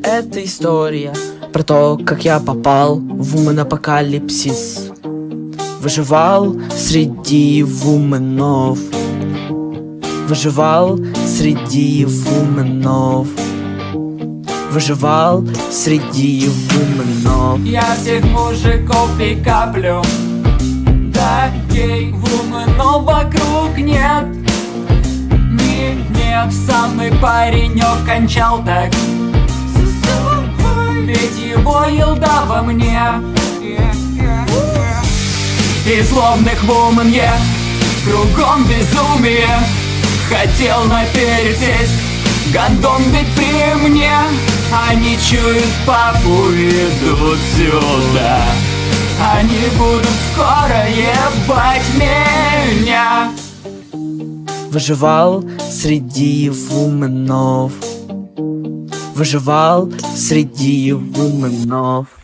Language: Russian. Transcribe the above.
Это история про то, как я попал в вумен-апокалипсис. Выживал среди вуменов. Выживал среди вуменов. Выживал среди вуменов. Я всех мужиков пикаплю, да гей, вуменов вокруг нет. Нет, самый паренек кончал так, ведь его елда во мне. И злобных вумен я, кругом безумие. Хотел напересесть, гондон ведь при мне. Они чуют папу, идут сюда. Они будут скоро ебать меня. Выживал среди вуменов. Выживал среди вуменов.